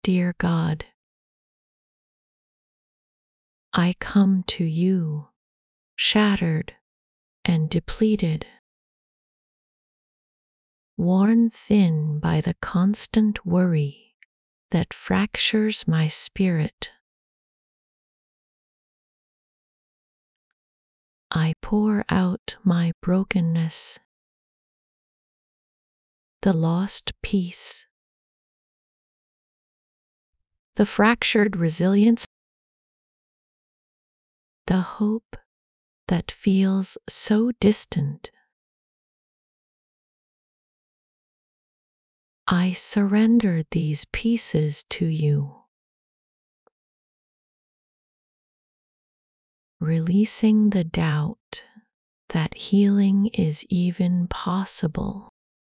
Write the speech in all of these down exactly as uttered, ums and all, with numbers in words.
dear God, I come to you shattered and depleted, worn thin by the constant worry that fractures my spirit. I pour out my brokenness, the lost peace, the fractured resilience, the hope that feels so distant. I surrender these pieces to you, releasing the doubt that healing is even possible.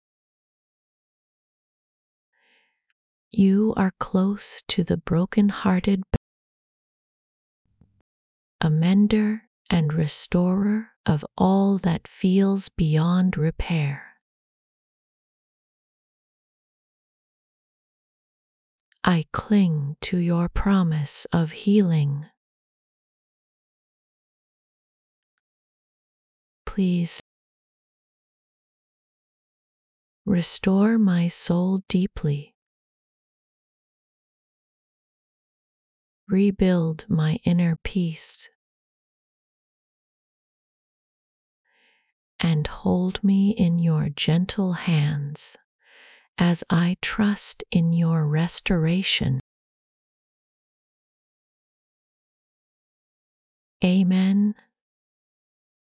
You are close to the broken-hearted, a mender and restorer of all that feels beyond repair. I cling to your promise of healing. Please restore my soul deeply, rebuild my inner peace, and hold me in your gentle hands as I trust in your restoration. Amen.